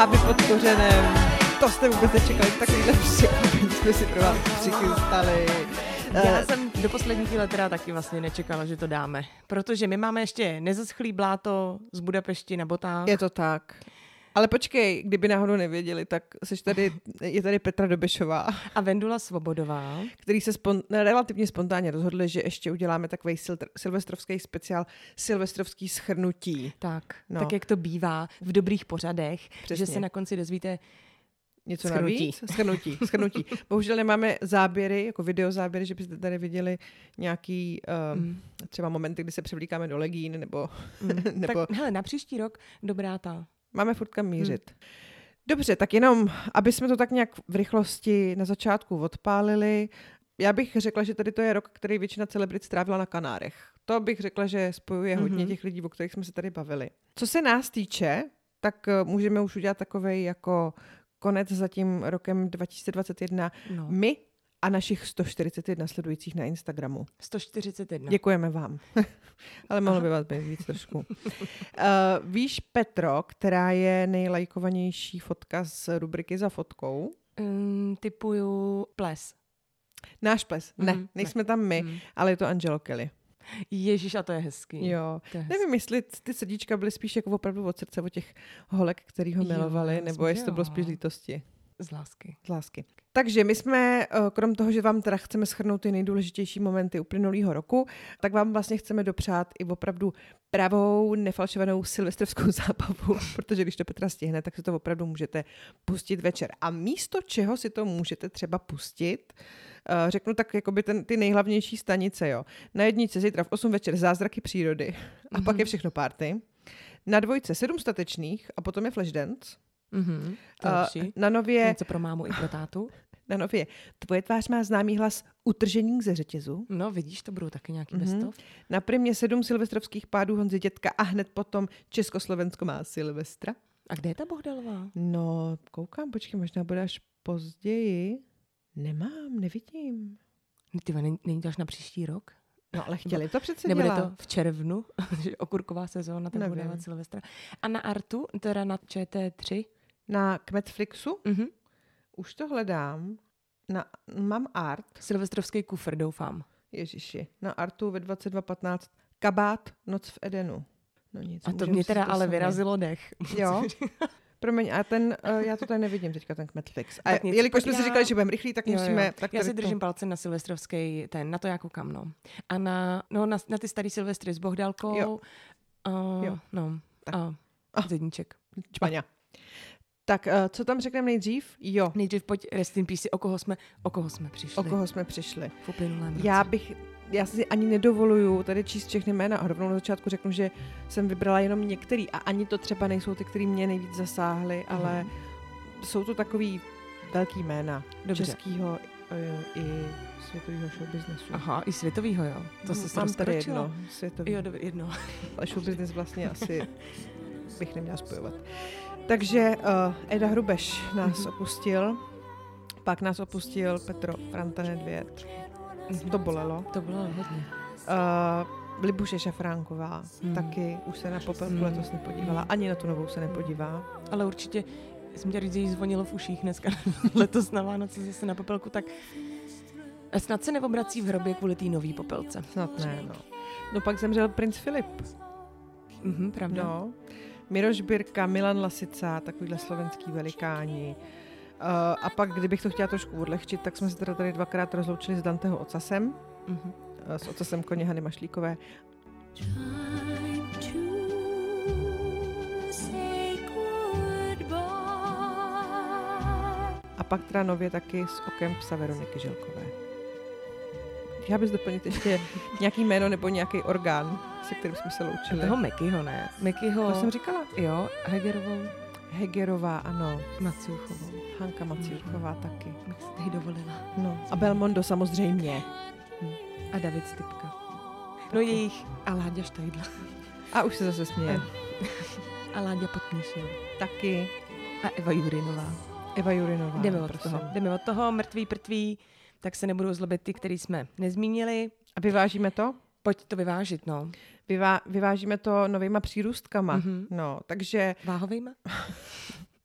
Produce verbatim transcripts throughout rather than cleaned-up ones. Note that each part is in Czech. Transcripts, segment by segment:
vámi podpořeném. To jste vůbec nečekali, takovýhle překvapení jsme si pro vás přichystali. Já jsem do poslední chvíle teda taky vlastně nečekala, že to dáme, protože my máme ještě nezaschlý bláto z Budapešti na botách. Je to tak. Ale počkej, kdyby náhodou nevěděli, tak seš tady, je tady Petra Dobešová. A Vendula Svobodová. Který se spon, relativně spontánně rozhodli, že ještě uděláme takový sil, silvestrovský speciál, silvestrovský shrnutí. Tak, no. tak jak to bývá v dobrých pořadech, Přesně. že se na konci dozvíte něco shrnutí. navíc? Shrnutí. Shrnutí. Bohužel nemáme záběry, jako videozáběry, že byste tady viděli nějaký um, mm. třeba momenty, kdy se převlíkáme do legín, nebo... Mm. nebo... Tak hele, na příští rok dobrá ta. Máme furt kam mířit. Hmm. Dobře, tak jenom, aby jsme to tak nějak v rychlosti na začátku odpálili, já bych řekla, že tady to je rok, který většina celebrit strávila na Kanárech. To bych řekla, že spojuje hodně mm-hmm. těch lidí, o kterých jsme se tady bavili. Co se nás týče, tak můžeme už udělat takovej jako konec za tím rokem dva tisíce dvacet jedna. No. My a našich sto čtyřicet jedna sledujících na Instagramu. sto čtyřicet jedna. Děkujeme vám. Ale mohlo by vás být víc trošku. Uh, víš, Petro, která je nejlajkovanější fotka z rubriky Za fotkou? Um, typuju ples. Náš ples. Ne, mm, nejsme ne. tam my, mm. ale je to Angelo Kelly. Ježíš, a to je hezký. Jo. Je hezký. Nevím, jestli ty srdíčka byly spíš jako opravdu od srdce, od těch holek, který ho milovali, jo, nebo jestli to bylo spíš lítosti. Z lásky. Z lásky. Takže my jsme, krom toho, že vám teda chceme shrnout ty nejdůležitější momenty uplynulého roku, tak vám vlastně chceme dopřát i opravdu pravou, nefalšovanou silvestrovskou zábavu, protože když to Petra stihne, tak si to opravdu můžete pustit večer. A místo čeho si to můžete třeba pustit, řeknu tak jakoby ten, ty nejhlavnější stanice, jo. Na jedničce zítra v osm večer Zázraky přírody a mm-hmm. pak je všechno party. Na dvojce Sedm statečných a potom je Flashdance. Mm-hmm, uh, na Nově... Něco pro mámu i pro tátu. Na Nově Tvoje tvář má známý hlas Utržený ze řetězu. No vidíš, to budou taky nějaký mm-hmm. bestov. Na Primě sedm silvestrovských pádů Honzy Dětka a hned potom Československo má Silvestra. A kde je ta Bohdalová? No, koukám, počkej, možná bude až později. Nemám, nevidím. Ty není, není to až na příští rok? No ale chtěli to přece Nebude dělat. to v červnu, že okurková sezóna, tak bude dávat Silvestra. A na Artu, teda na Č T tři? Na Kmetflixu? Mhm. Už to hledám. Na, mám Art. Silvestrovský kufr, doufám. Ježiši. Na Artu ve dvacet dva patnáct Kabát, Noc v Edenu. No nic. A to mě teda ale sami. Vyrazilo dech. Jo. Promiň, a ten, uh, já to tady nevidím teďka, ten Kmetflix. A jelikož jsme já... si říkali, že budeme rychlí, tak jo, musíme... Jo. Tak já si držím to... palce na silvestrovský, ten, na to já koukám, no. A na, no, na, na ty starý Silvestry s Bohdalkou. Jo. Uh, jo. No. Tak. A oh. Zedníček. Čmaňa. Tak, uh, co tam řekneme nejdřív? Jo. Nejdřív pojď rest in peace, o koho jsme, o koho jsme přišli. O koho jsme přišli. V uplynulém roce. Já bych, já si ani nedovoluju tady číst všechny jména a rovnou na začátku řeknu, že jsem vybrala jenom některý a ani to třeba nejsou ty, který mě nejvíc zasáhly, mm. ale jsou to takový velký jména. Dobře. Českýho i světového showbiznesu. Aha, i světovýho, jo. To se mám tady jedno. Světový. Jo, jedno. Ale showbiznes vlastně asi bych neměla spojovat. Takže uh, Eda Hrubeš nás mm-hmm. opustil, pak nás opustil Petro Franta Nedvěd. Mm-hmm. To bolelo. To bolelo hodně. Uh, Libuše Šafránková mm. taky už se na popelku mm. letos nepodívala, ani na tu novou se nepodívá. Ale určitě, jsem chtěla říct, že jí zvonilo v uších dneska letos na Vánoce zase na popelku, tak snad se neobrací v hrobě kvůli té nový popelce. Snad ne, no. No pak zemřel princ Filip. Mhm, pravda. No. Miroš Birka, Milan Lasica, takovýhle slovenský velikáni. Uh, a pak, kdybych to chtěla trošku odlehčit, tak jsme se teda tady dvakrát rozloučili s Danteho ocasem, mm-hmm. uh, s ocasem koně Hany Mašlíkové. A pak teda nově taky s okem psa Veroniky Žilkové. Chtěla bys doplnit ještě nějaký jméno nebo nějaký orgán, se kterým jsme se loučili? A toho Mekyho, ne? Mekyho... To jsem říkala. Jo, Hegerovou. Hegerová, ano. Maciuchovou. Hanka Maciuchová mm. taky. Bych si tady dovolila. No. A Belmondo samozřejmě. Hmm. A David Stipka. No jejich. A Láďa Štajdla. A už se zase směje. A Láďa Podkníšil. Taky. A Eva Jurinová. Eva Jurinová. Jdeme od prosím. toho. Jdeme od toho, mrtvý, prtvý, tak se nebudou zlobit ty, který jsme nezmínili. A vyvážíme to? Pojď to vyvážit, no. Vyvá, vyvážíme to novýma přírůstkama. Mm-hmm. No, takže... Váhovejma?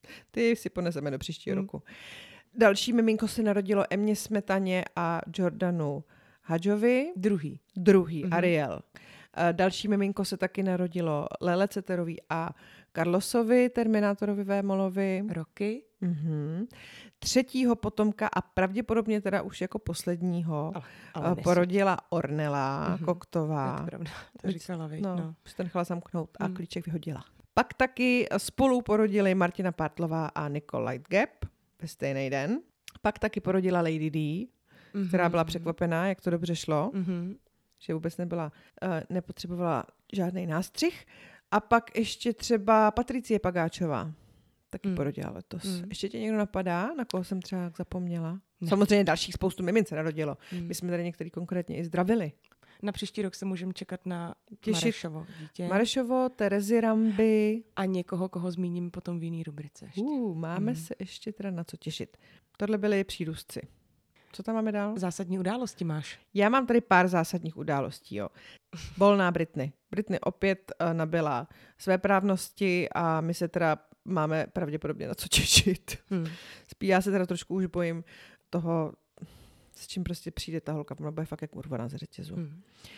Ty si poneseme do příštího Hmm. roku. Další miminko se narodilo Emě Smetaně a Jordanu Hadžovi. Druhý. Druhý, Mhm. Ariel. A další miminko se taky narodilo Lele Ceterový a Carlosovi, Terminátorovi Vémolovi. Roky. Mhm. Třetího potomka a pravděpodobně teda už jako posledního Ale, ale ale porodila Ornela Mhm. Koktová. Je to pravda, to říkala, viď, No, no. už to nechala zamknout a Mm. klíček vyhodila. Pak taky spolu porodili Martina Pártlová a Nicole Lightgap ve stejný den. Pak taky porodila Lady D, Mhm. která byla překvapená, jak to dobře šlo, Mhm. že vůbec nebyla, uh, nepotřebovala žádný nástřih. A pak ještě třeba Patricie Pagáčová. Taky Mm. porodila letos. Mm. Ještě tě někdo napadá, na koho jsem třeba zapomněla? Ne. Samozřejmě dalších spoustu mimin se narodilo. Mm. My jsme tady některý konkrétně i zdravili. Na příští rok se můžeme čekat na Těšit. Marešovo dítě Marešovo, Terezy Ramby. a někoho, koho zmíním potom v jiný rubrice ještě. Uh, máme Mm. se ještě teda na co těšit. Tohle byly přírůstci. Co tam máme dál? Zásadní události máš. Já mám tady pár zásadních událostí. Jo. Volná Britney. Britney opět uh, nabyla své právnosti a my se teda máme pravděpodobně na co těšit. Hmm. Spí, já se teda trošku už bojím toho, s čím prostě přijde ta holka. Ona bude fakt jak urvaná z řetězu. Hmm. Uh,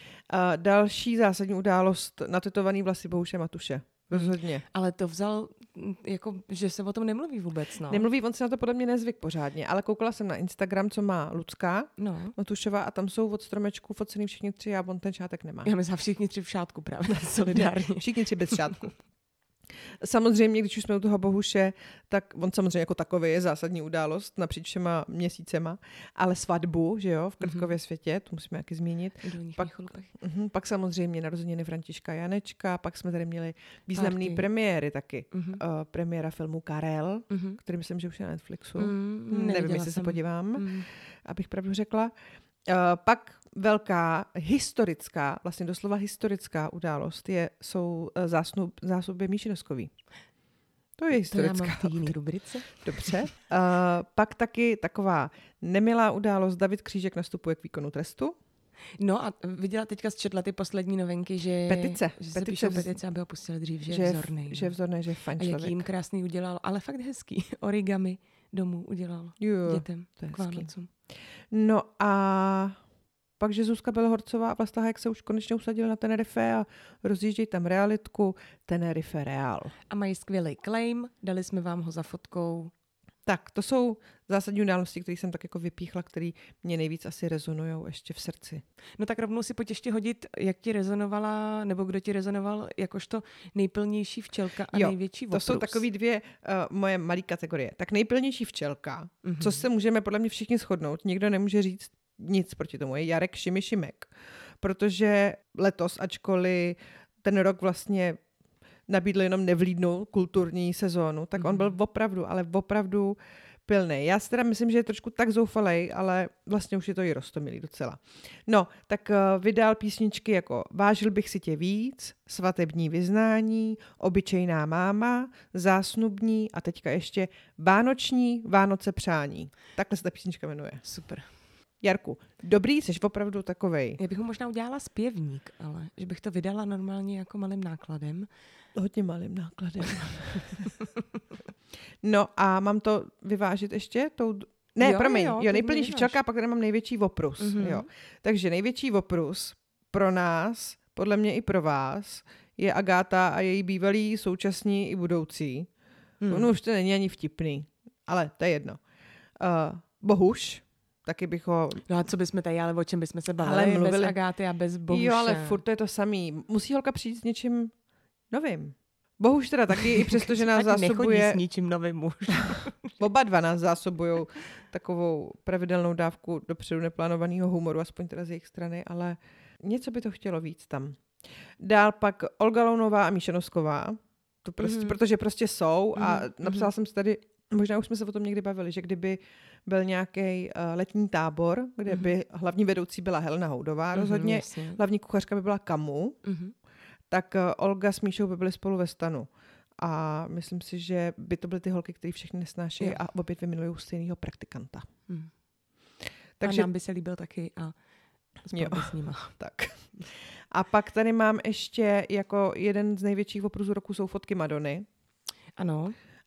další zásadní událost, natetovaný vlasy Bohuše Matuše. Rozhodně. Ale to vzal, mm, jako, že se o tom nemluví vůbec, no. Nemluví, on se na to podle mě nezvyk pořádně, ale koukala jsem na Instagram, co má Lucka No. Matušová a tam jsou od stromečku focený všichni tři a on ten šátek nemá. Já myslím, všichni tři v šátku právě, solidárně. Všichni tři bez šátku. Samozřejmě, když už jsme u toho Bohuše, tak on samozřejmě jako takový je zásadní událost napříč všema měsícema, ale svatbu, že jo, v Krtkově mm-hmm. světě, to musíme taky zmínit. Pak, uh-huh, pak samozřejmě narozeniny Františka Janečka, pak jsme tady měli významné premiéry taky. Uh-huh. Uh, premiéra filmu Karel, uh-huh. který myslím, že už je na Netflixu. Mm, Nevím, jestli se podívám, mm. abych pravdu řekla. Uh, pak velká historická, vlastně doslova historická událost je, jsou uh, zásnub, zásoby Míši Noskový. To je historická. To já mám v té jiný rubrice. Dobře. Uh, pak taky taková nemilá událost. David Křížek nastupuje k výkonu trestu. No a viděla teďka zčetla ty poslední novinky, že, petice. že petice se píšou petice, aby ho pustili dřív, že, že je vzorný. Že je vzorný, že je fajn člověk. A jaký jim krásný udělal, ale fakt hezký. Origami domů udělal jo, dětem k Vánocům. No a pak, že Zuzka Belhorcová a Vlasta Hajek se už konečně usadili na Tenerife a rozjíždějí tam realitku Tenerife Real. A mají skvělý claim, dali jsme vám ho za fotkou. Tak, to jsou zásadní události, které jsem tak jako vypíchla, které mě nejvíc asi rezonujou ještě v srdci. No tak rovnou si pojď ještě hodit, jak ti rezonovala, nebo kdo ti rezonoval jakožto nejpilnější včelka a jo, největší to voprus. jsou takový dvě uh, moje malé kategorie. Tak nejpilnější včelka, mm-hmm. co se můžeme podle mě všichni shodnout, nikdo nemůže říct nic proti tomu, je Jarek Šimi Šimek. Protože letos, ačkoliv ten rok vlastně nabídl jenom nevlídnou kulturní sezónu, tak on byl opravdu, ale opravdu pilnej. Já si teda myslím, že je trošku tak zoufalej, ale vlastně už je to i roztomilý docela. No, tak uh, vydal písničky jako Vážil bych si tě víc, Svatební vyznání, Obyčejná máma, Zásnubní a teďka ještě Vánoční Vánoce přání. Takhle se ta písnička jmenuje. Super. Jarku, dobrý, jsi opravdu takovej. Já bych mu možná udělala zpěvník, ale že bych to vydala normálně jako malým nákladem. Hodně malým nákladem. No a mám to vyvážit ještě? Tou... Ne, jo, promiň, jo, jo nejplnější včelka, pak tady mám největší voprus. Mm-hmm. Jo. Takže největší voprus pro nás, podle mě i pro vás, je Agáta a její bývalý, současní i budoucí. Hmm. Ono už to není ani vtipný, ale to je jedno. Uh, Bohuš, taky bych ho... No a co bychom tady, ale o čem bychom se bavili? Ale mluvili... Bez Agáty a bez Bohuše. Jo, ale furt to je to samý. Musí holka přijít s něčím novým. Bohuž teda taky, i přesto, že nás zásobuje... s ničím novým už. Oba dva nás zásobují takovou pravidelnou dávku dopředu neplánovaného humoru, aspoň teda z jejich strany, ale něco by to chtělo víc tam. Dál pak Olga Lounová a Míša Nosková, to prostě, mm-hmm. protože prostě jsou a mm-hmm. napsala jsem si tady, možná už jsme se o tom někdy bavili, že kdyby byl nějaký uh, letní tábor, kde mm-hmm. by hlavní vedoucí byla Helena Houdová, mm-hmm, rozhodně jasně. Hlavní kuchařka by byla Kamu, mm-hmm. tak uh, Olga s Míšou by byly spolu ve stanu. A myslím si, že by to byly ty holky, které všechny nesnášejí a opět vymilují stejného praktikanta. Hmm. Takže... A nám by se líbil taky a spolu s nima. Tak. A pak tady mám ještě jako jeden z největších opruzů roku jsou fotky Madony. Ano.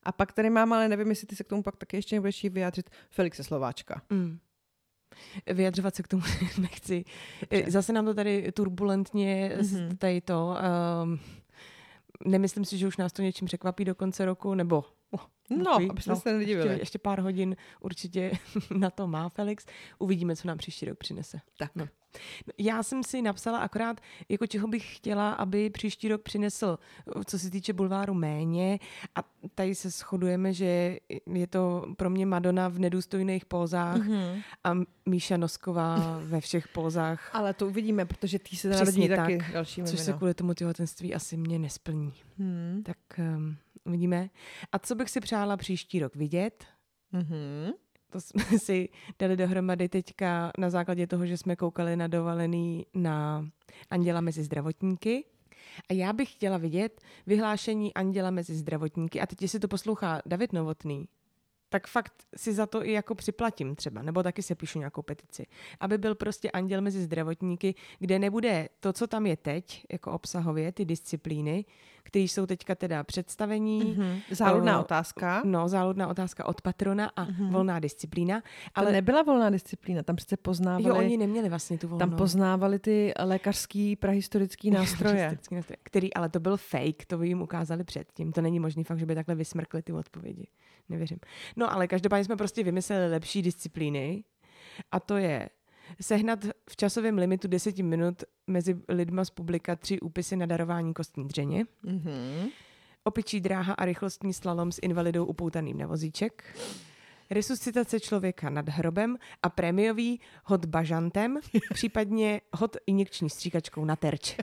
A pak tady mám, ale nevím, jestli ty se k tomu pak taky ještě nebudeš jí vyjádřit, Felixe Slováčka. Mm. Vyjadřovat se k tomu nechci. Dobře. Zase nám to tady turbulentně mm-hmm. tady to... Um, nemyslím si, že už nás to něčím překvapí do konce roku, nebo... Oh, no, aby jsme no, se nedivili. Ještě, ještě pár hodin určitě na to má Felix. Uvidíme, co nám příští rok přinese. Tak. No. Já jsem si napsala akorát, jako čeho bych chtěla, aby příští rok přinesl, co se týče bulváru, méně. A tady se shodujeme, že je to pro mě Madonna v nedůstojných pózách mm-hmm. a Míša Nosková ve všech pózách. Ale to uvidíme, protože ty se narodí taky další což se kvůli tomu těhotenství asi mě nesplní. Hmm. Tak um, uvidíme. A co bych si přála příští rok vidět? Mm-hmm. To jsme si dali dohromady teďka na základě toho, že jsme koukali na dovolený na Anděla mezi zdravotníky. A já bych chtěla vidět vyhlášení Anděla mezi zdravotníky. A teď, jestli to poslouchá David Novotný, tak fakt si za to i jako připlatím třeba, nebo taky se píšu nějakou petici. Aby byl prostě Anděl mezi zdravotníky, kde nebude to, co tam je teď, jako obsahově, ty disciplíny, které jsou teďka teda představení. Mm-hmm. Záludná o, otázka. No, záludná otázka od patrona a mm-hmm. volná disciplína. Ale to nebyla volná disciplína, tam přece poznávali... Jo, oni neměli vlastně tu volnou. Tam poznávali ty lékařský prahistorický nástroje. nástroje. Který, ale to byl fake, to by jim ukázali předtím. To není možný fakt, že by takhle vysmrkli ty odpovědi. Nevěřím. No, ale každopádně jsme prostě vymysleli lepší disciplíny a to je sehnat v časovém limitu deset minut mezi lidma z publika tři úpisy na darování kostní dřeně, mm-hmm. opičí dráha a rychlostní slalom s invalidou upoutaným na vozíček, resuscitace člověka nad hrobem a prémiový hod bažantem, případně hod injekční stříkačkou na terč.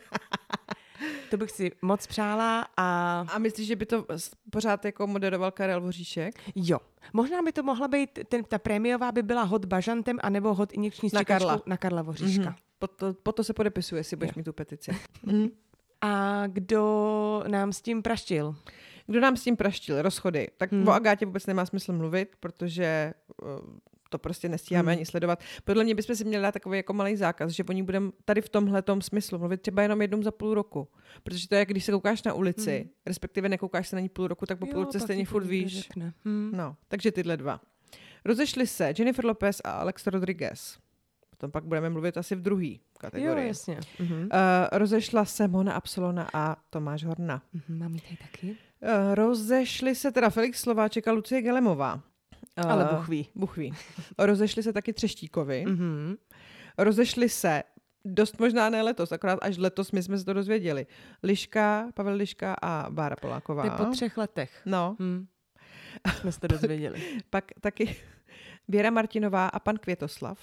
To bych si moc přála. A... a myslíš, že by to pořád jako moderoval Karel Voříšek? Jo. Možná by to mohla být, ten, ta prémiová by byla hod bažantem anebo hod injekční stříkačkou na Karla, na Karla Voříška. Mm-hmm. Po, to, po to se podepisuje, jestli budeš mít tu petici. Mm-hmm. A kdo nám s tím praštil? Kdo nám s tím praštil? Rozchody. Tak hmm. o Agátě vůbec nemá smysl mluvit, protože uh, to prostě nestíháme hmm. ani sledovat. Podle mě bychom si měli dát takový jako malý zákaz, že o ní budeme tady v tomhletom smyslu mluvit třeba jenom jednou za půl roku. Protože to je, když se koukáš na ulici, hmm. respektive nekoukáš se na ní půl roku, tak po jo, půl roce stejně furt víš. Hmm. No, takže tyhle dva. Rozešli se Jennifer Lopez a Alex Rodriguez. Potom pak budeme mluvit asi v druhý kategorii. Jo, jasně. Uh-huh. Uh, rozešla se Mona Absolona a Tomáš Horna. Uh-huh, mám ji tady taky. Uh, rozešli se teda Felix Slováček a Lucie Gelemová. Uh, Ale buchví. Buchví. Rozešli se taky Třeštíkovi. Uh-huh. Rozešli se, dost možná ne letos, akorát až letos my jsme se to dozvěděli. Liška, Pavel Liška a Bára Poláková. Ty po třech letech. No. Hmm. Jsme se to dozvěděli. Pak taky Věra Martinová a pan Květoslav.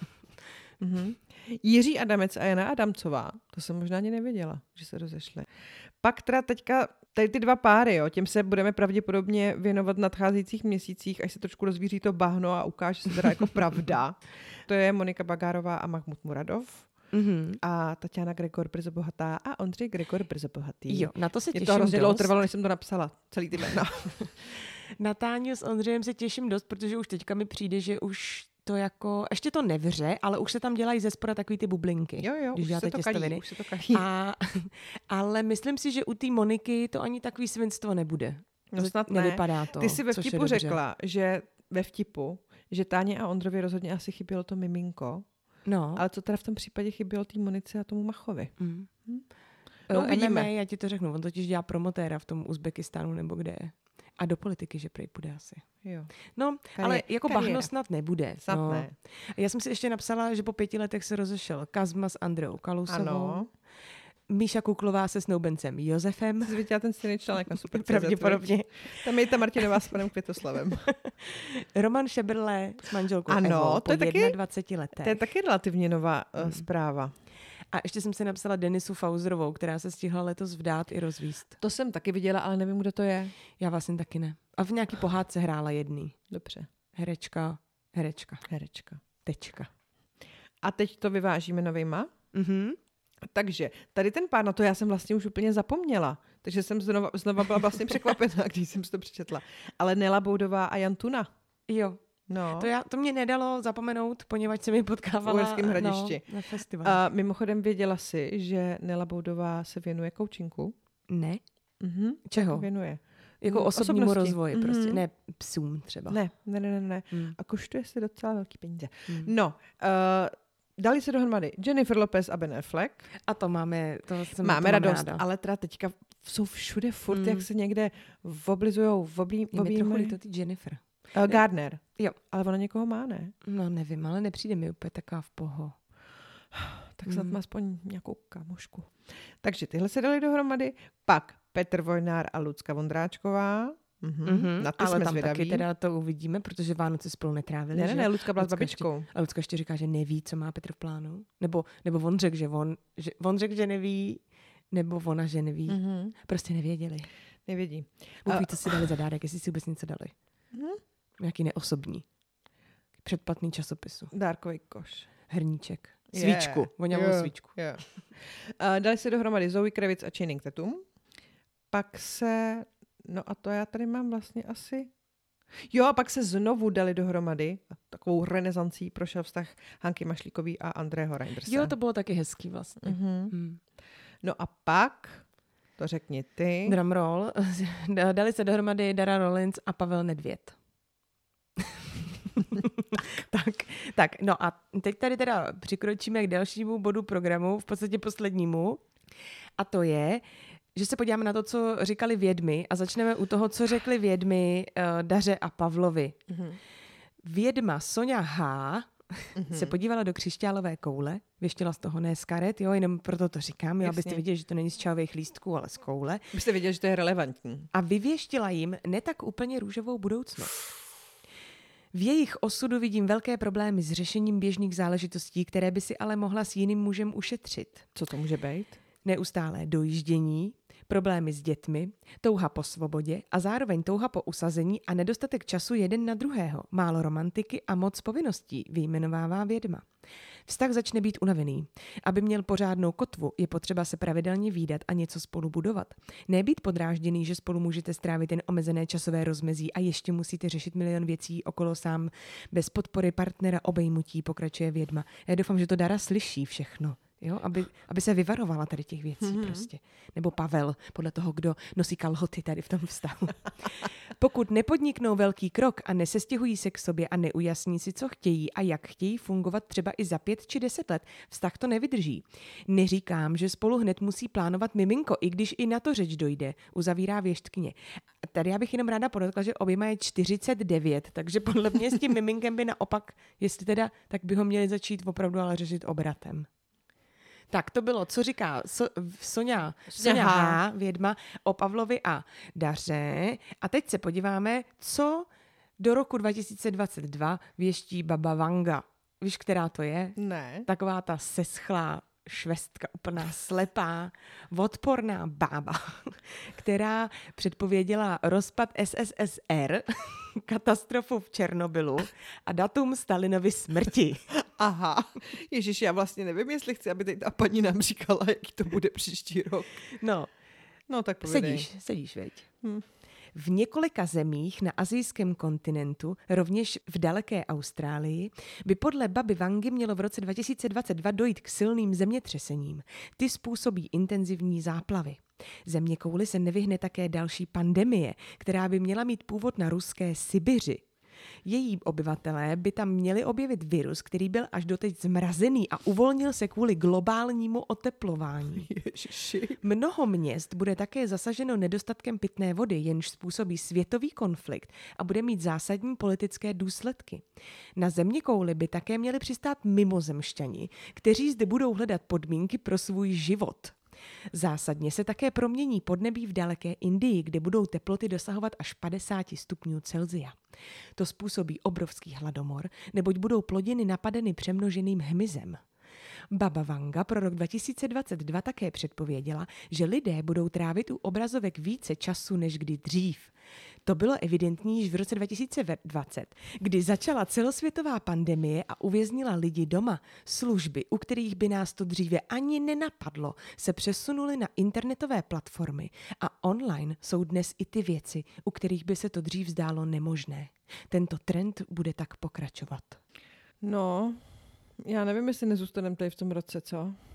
Mm-hmm. Jiří Adamec a Jana Adamcová, to jsem možná ani nevěděla, že se rozešli. Pak teda teďka, tady ty dva páry, jo, těm se budeme pravděpodobně věnovat v nadcházejících měsících, až se trošku rozvíří to bahno a ukáže se teda jako pravda. To je Monika Bagárová a Mahmud Muradov. Mm-hmm. A Tatiana Gregor brzo bohatá a Ondřej Gregor brzo bohatý. Jo, na to se těším. Mě to hrozně dlouho dost. trvalo, než jsem to napsala, celý ty jména. Na Táňu s Ondřejem se těším dost, protože už teďka mi přijde, že už to jako, ještě to nevře, ale už se tam dělají ze spora takový ty bublinky. Jo, jo, když už, se to kalí, už se to kalí. A, ale myslím si, že u té Moniky to ani takový svinstvo nebude. No snad ne. Nevypadá to. Ty jsi ve vtipu řekla, že ve vtipu, že Táně a Ondrovi rozhodně asi chybělo to miminko. No. Ale co teda v tom případě chybělo té Monice a tomu Machovi? Mm. Hm? No, M M A, já ti to řeknu, on totiž dělá promotéra v tom Uzbekistánu nebo kde je. A do politiky, že prej půjde asi. Jo. No, Kariér, ale jako kariéra. bahno snad nebude. Snad no. ne. Já jsem si ještě napsala, že po pěti letech se rozešel Kazma s Andreou Kalousovou. Ano. Míša Kuklová se snoubencem Josefem. Jsi viděla ten stejný článek na Super. Pravděpodobně. Tam je ta Martinová s panem Květoslavem. Roman Šebrle s manželkou ano, Evou to po je taky, dvaceti letech. To je taky relativně nová uh, hmm. zpráva. A ještě jsem si napsala Denisu Fauzerovou, která se stihla letos vdát i rozvíst. To jsem taky viděla, ale nevím, kdo to je. Já vlastně taky ne. A v nějaký pohádce hrála jedný. Dobře. Herečka, herečka. Herečka. Tečka. A teď to vyvážíme novejma. Mhm. Takže tady ten pár, na to já jsem vlastně už úplně zapomněla. Takže jsem znova, znova byla vlastně překvapená, když jsem si to přečetla. Ale Nela Boudová a Jan Tuna. Jo. No. To, já, to mě nedalo zapomenout, poněvadž jsem ji potkávala v Uherském Hradišti. No, na festivalu. A mimochodem věděla jsi, že Nela Boudová se věnuje koučinku? Ne. Mhm. Čeho? Věnuje. Jako Mm, osobnímu osobnosti. rozvoji Mhm. prostě, ne psům třeba. Ne, ne, ne, ne. ne. Hmm. A koštuje se docela velký peníze. Hmm. No, uh, dali se dohromady Jennifer Lopez a Ben Affleck. A to máme, to jsem Máme to mám radost, ráda. ale teda teďka jsou všude furt, Mm. jak se někde oblizujou, oblí, Je mi trochu oblímají. líto ty Jennifer. Uh, Gardner. Jo. Ale ona někoho má, ne? No nevím, ale nepřijde mi úplně taková v poho. Tak snad Mm. má aspoň nějakou kamošku. Takže tyhle se dali dohromady. Pak Petr Vojnár a Lucka Vondráčková. Mhm. Mm-hmm, Na ty ale jsme tam zvědaví. taky teda to uvidíme, protože Vánoce spolu netrávili. Ne, ne, že? ne, Lucka byla s Lucka babičkou. A Lucka ještě říká, že neví, co má Petr v plánu. Nebo, nebo on řekl, že on, že on řekl, že neví, nebo ona, že neví. Mhm. Prostě nevěděli. Nevědí. Bůh A- ví, co si dali za dárek, jestli si vůbec něco dali. Mhm. Nějaký neosobní. Předplatný časopisu. Dárkový koš. Hrníček. Yeah. Svíčku. Voňavou Yeah. svíčku. Yeah. Uh, dali se dohromady Zoe Kravitz a Channing Tatum. Pak se, no a to já tady mám vlastně asi... Jo, a pak se znovu dali dohromady. Takovou renesancí prošel vztah Hanky Mašlíkový a Andrého Reindersa. Jo, to bylo taky hezký vlastně. Mhm. Hmm. No a pak, to řekni ty. Drumroll. Dali se dohromady Dara Rollins a Pavel Nedvěd. tak, tak, no a teď tady teda přikročíme k dalšímu bodu programu, v podstatě poslednímu. A to je, že se podíváme na to, co říkali vědmy a začneme u toho, co řekli vědmy uh, Daře a Pavlovi. Mhm. Vědma Sonja H. Mhm. se podívala do křišťálové koule, věštila z toho ne z karet, jo, jenom proto to říkám, jo, abyste Jasně. viděli, že to není z čajových lístků, ale z koule. Byste věděli, že to je relevantní. A vyvěštila jim ne tak úplně růžovou budoucnost. V jejich osudu vidím velké problémy s řešením běžných záležitostí, které by si ale mohla s jiným mužem ušetřit. Co to může být? Neustálé dojíždění, problémy s dětmi, touha po svobodě a zároveň touha po usazení a nedostatek času jeden na druhého, málo romantiky a moc povinností, vyjmenovává vědma. Vztah začne být unavený. Aby měl pořádnou kotvu, je potřeba se pravidelně vídat a něco spolu budovat. Ne být podrážděný, že spolu můžete strávit jen omezené časové rozmezí a ještě musíte řešit milion věcí okolo sám. Bez podpory partnera obejmutí, pokračuje vědma. Já doufám, že to Dara slyší všechno. Jo, aby, aby se vyvarovala tady těch věcí mm-hmm. prostě. Nebo Pavel, podle toho, kdo nosí kalhoty tady v tom vztahu. Pokud nepodniknou velký krok a nesestěhují se k sobě a neujasní si, co chtějí a jak chtějí fungovat třeba i za pět či deset let, vztah to nevydrží. Neříkám, že spolu hned musí plánovat miminko, i když i na to řeč dojde, uzavírá věštkyně. Tady já bych jenom ráda podotkla, že oběma je čtyřicet devět, takže podle mě s tím miminkem by naopak, jestli teda, tak by ho měli začít opravdu ale řešit obratem. Tak to bylo, co říká so, Sonja, Sonja H. vědma o Pavlovi a Daře. A teď se podíváme, co do roku dva tisíce dvacet dva věští Baba Vanga. Víš, která to je? Ne. Taková ta seschlá švestka, úplná slepá, odporná bába, která předpověděla rozpad S S S R, katastrofu v Černobylu a datum Stalinovy smrti. Aha, ježiš, já vlastně nevím, jestli chci, aby teď ta paní nám říkala, jaký to bude příští rok. No, no tak povědej. Sedíš, sedíš, veď. Hm. V několika zemích na asijském kontinentu, rovněž v daleké Austrálii, by podle Baby Vangy mělo v roce dva tisíce dvacet dva dojít k silným zemětřesením. Ty způsobí intenzivní záplavy. Zeměkouli se nevyhne také další pandemie, která by měla mít původ na ruské Sibiři. Její obyvatelé by tam měli objevit virus, který byl až doteď zmrazený a uvolnil se kvůli globálnímu oteplování. Ježiši. Mnoho měst bude také zasaženo nedostatkem pitné vody, jenž způsobí světový konflikt a bude mít zásadní politické důsledky. Na zeměkouli by také měli přistát mimozemšťani, kteří zde budou hledat podmínky pro svůj život. Zásadně se také promění podnebí v daleké Indii, kde budou teploty dosahovat až padesát stupňů Celsia. To způsobí obrovský hladomor, neboť budou plodiny napadeny přemnoženým hmyzem. Baba Vanga pro rok dva tisíce dvacet dva také předpověděla, že lidé budou trávit u obrazovek více času než kdy dřív. To bylo evidentní již v roce dva tisíce dvacet, kdy začala celosvětová pandemie a uvěznila lidi doma. Služby, u kterých by nás to dříve ani nenapadlo, se přesunuly na internetové platformy a online jsou dnes i ty věci, u kterých by se to dřív zdálo nemožné. Tento trend bude tak pokračovat. No, já nevím, jestli nezůstaneme tady v tom roce, co?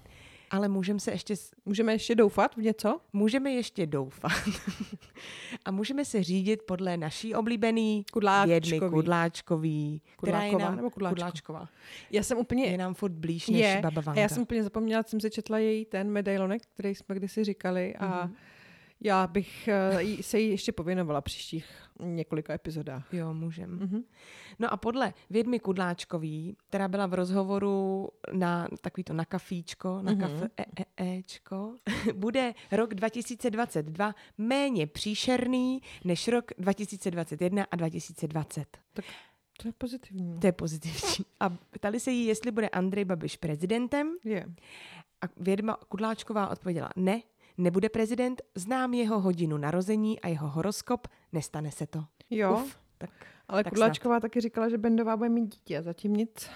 Ale můžeme se ještě... Můžeme ještě doufat v něco? Můžeme ještě doufat. A můžeme se řídit podle naší oblíbený Kudláčkový. vědmy Kudláčkový. Kudláková která je nám, nebo Kudláčko? Kudláčková. Já jsem úplně... Je nám furt blíž než je, Baba a Vanga. já jsem úplně zapomněla, jsem si četla její ten medailonek, který jsme kdysi říkali a Mhm. já bych uh, jí- se jí ještě pověnovala příštích několika epizodách. Jo, můžem. Mhm. No a podle vědmy Kudláčkový, která byla v rozhovoru na takový to na kafíčko, na Mhm. kafe e, e, ečko, bude rok dva tisíce dvacet dva méně příšerný než rok dva tisíce dvacet jedna a dva tisíce dvacet. To je pozitivní. To je pozitivní. A ptali se jí, jestli bude Andrej Babiš prezidentem. Je. A vědma Kudláčková odpověděla ne, nebude prezident, znám jeho hodinu narození a jeho horoskop, nestane se to. Jo, Uf, tak, ale tak Kudláčková taky říkala, že Bendová bude mít dítě, zatím nic.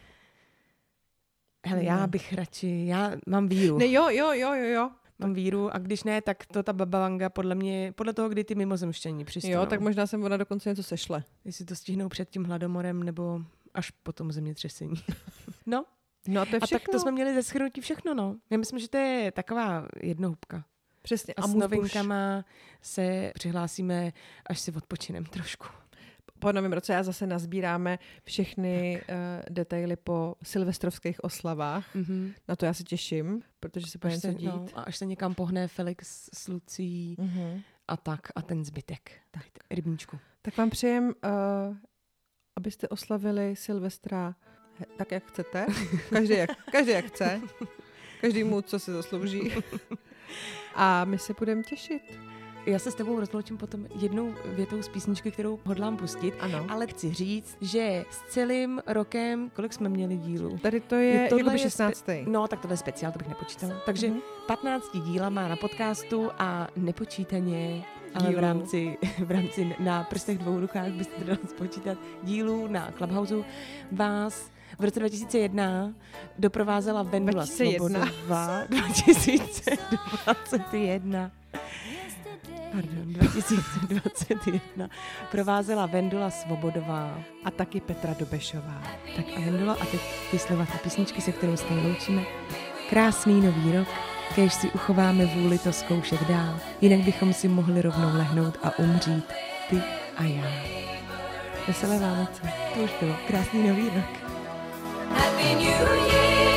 hele, já bych radši, já mám víru. Ne, jo, jo, jo, jo, jo. Mám víru a když ne, tak to ta Baba Vanga podle mě, podle toho, kdy ty mimozemštění přistanou. Jo, tak možná jsem ona dokonce něco sešle. Jestli to stihnou před tím hladomorem nebo až po tom zemětřesení. No, No a to je a všechno. tak to jsme měli ze shrnutí všechno, no. Já myslím, že to je taková jednohubka. Přesně. A, A s můj novinkama se přihlásíme, až si odpočinem trošku. po novém roce já zase nazbíráme všechny uh, detaily po silvestrovských oslavách. Mm-hmm. Na to já se těším, protože se bude Až něco se, dít. no, a až se někam pohne Felix s Lucí Mm-hmm. a tak a ten zbytek. Tak. Rybníčku. Tak vám přejem, uh, abyste oslavili Silvestra he- tak, jak chcete. Každý jak, každý jak chce. Každý mu, co se zaslouží. A my se budeme těšit. Já se s tebou rozloučím potom jednou větou z písničky, kterou hodlám pustit. Ano. Ale chci říct, že s celým rokem, kolik jsme měli dílů? Tady to je, Je tohle jakoby je šestnáctý. No, tak tohle je speciál, to bych nepočítala. Takže Mhm. patnáct díla má na podcastu a nepočítaně, ale v Dílů. rámci, v rámci na prstech dvou rukách byste to dali spočítat dílů na Clubhouse vás v roce dva tisíce jedna doprovázela Vendula dva tisíce jedna. Svobodová. dva tisíce dvacet jedna. Pardon, dva tisíce dvacet jedna provázela Vendula Svobodová. A taky Petra Dobešová. Tak a Vendula, a teď ty slova, ty písničky, se kterou se loučíme. Krásný nový rok, kéž si uchováme vůli to zkoušet dál, jinak bychom si mohli rovnou lehnout a umřít, ty a já. Veselé Vánoce, to už bylo. Krásný nový rok. Happy New Year.